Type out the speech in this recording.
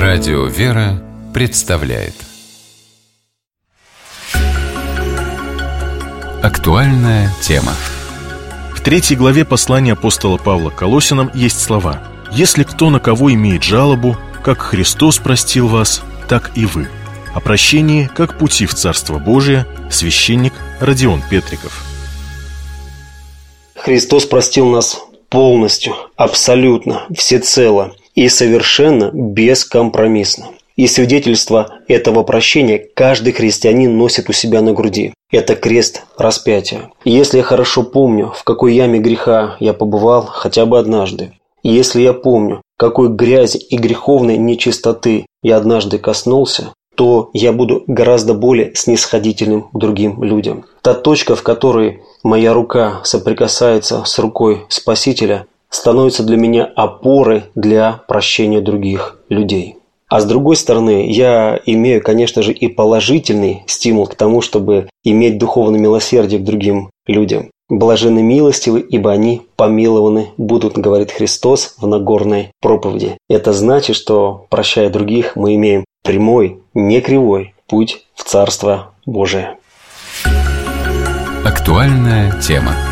Радио «Вера» представляет актуальная тема. В 3 главе послания апостола Павла к Колоссянам есть слова: «Если кто на кого имеет жалобу, как Христос простил вас, так и вы». О прощении, как пути в Царство Божие, священник Родион Петриков. Христос простил нас полностью, абсолютно, всецело и совершенно бескомпромиссно. И свидетельство этого прощения каждый христианин носит у себя на груди. Это крест распятия. И если я хорошо помню, в какой яме греха я побывал хотя бы однажды, и если я помню, какой грязи и греховной нечистоты я однажды коснулся, то я буду гораздо более снисходительным к другим людям. Та точка, в которой моя рука соприкасается с рукой Спасителя, становится для меня опорой для прощения других людей. А с другой стороны, я имею, конечно же, и положительный стимул к тому, чтобы иметь духовное милосердие к другим людям. «Блаженны милостивы, ибо они помилованы будут», говорит Христос в Нагорной проповеди. Это значит, что, прощая других, мы имеем прямой, не кривой путь в Царство Божие. Актуальная тема.